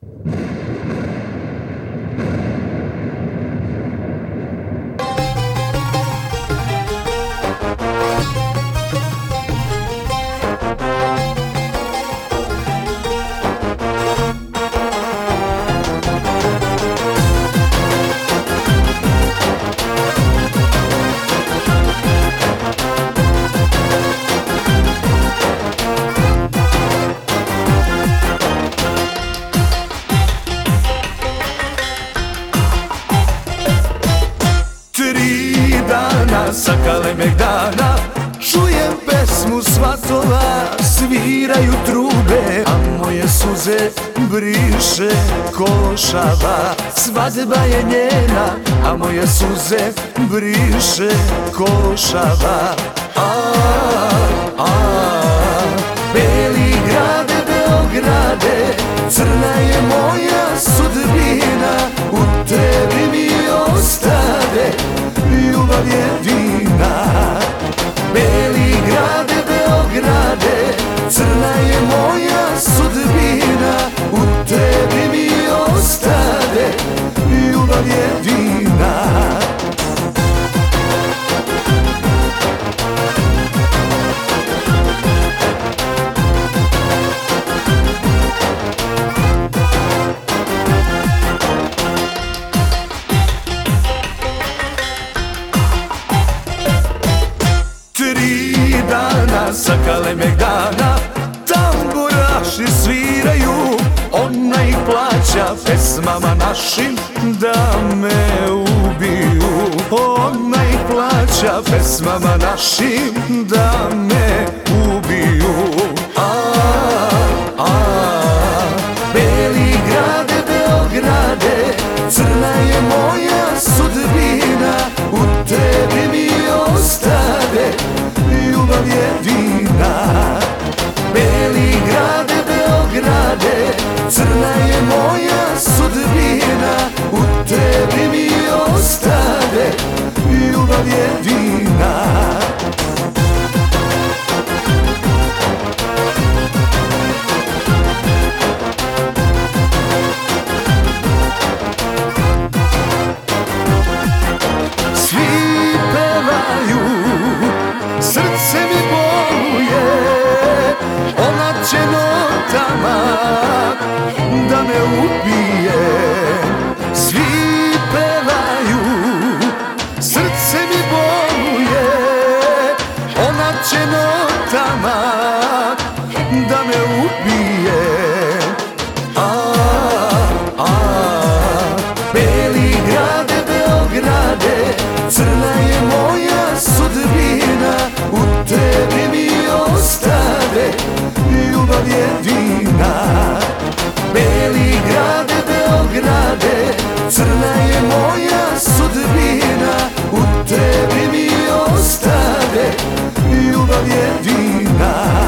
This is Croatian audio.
Sa Kalemegdana čujem pesmu svatova, sviraju trube, a moje suze briše košava. Svadba je njena, a moje suze briše košava. Beli grade, Beograde, crna je moja sudbina, u tebi mi ostade ljubav jedina. Beli grade, Beograde, crna je moja sudbina, u tebi mi ostade ljubav jedina. Sa Kalemegdana tamburaši sviraju, ona ih plaća pesmama našim da me ubiju. Ona ih plaća pesmama našim da me ubiju. Beli grade, Beograde, crna je moja sudbina, u tebi mi ostade ljubav jedina. Beli grade, Beograde, crna je moja sudbina, u tebi mi ostade ljubav jedina. Svi pevaju, srce mi boluje, ona će notama da me ubije. Svi pevaju, srce mi boluje, ona će notama da me ubije. Beli grade, Beograde, crna je moja sudbina, u tebi mi ostade ljubav jedina. Beli grade, Beograde, crna je moja sudbina, u tebi mi ostade ljubav jedina.